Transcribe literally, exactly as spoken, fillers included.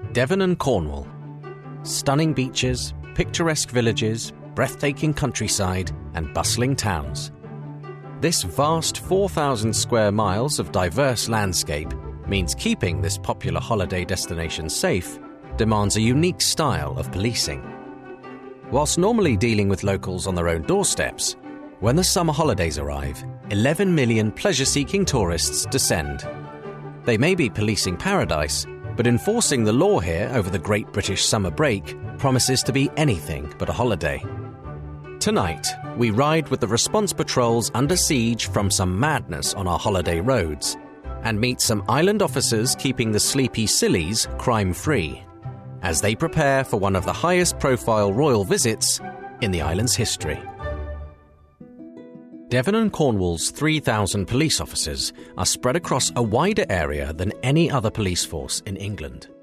Devon and Cornwall. Stunning beaches, picturesque villages, breathtaking countryside, and bustling towns. This vast four thousand square miles of diverse landscape means keeping this popular holiday destination safe demands a unique style of policing. Whilst normally dealing with locals on their own doorsteps, when the summer holidays arrive, eleven million pleasure-seeking tourists descend. They may be policing paradise, but enforcing the law here over the Great British Summer Break promises to be anything but a holiday. Tonight, we ride with the response patrols under siege from some madness on our holiday roads, and meet some island officers keeping the sleepy sillies crime-free, as they prepare for one of the highest-profile royal visits in the island's history. Devon and Cornwall's three thousand police officers are spread across a wider area than any other police force in England.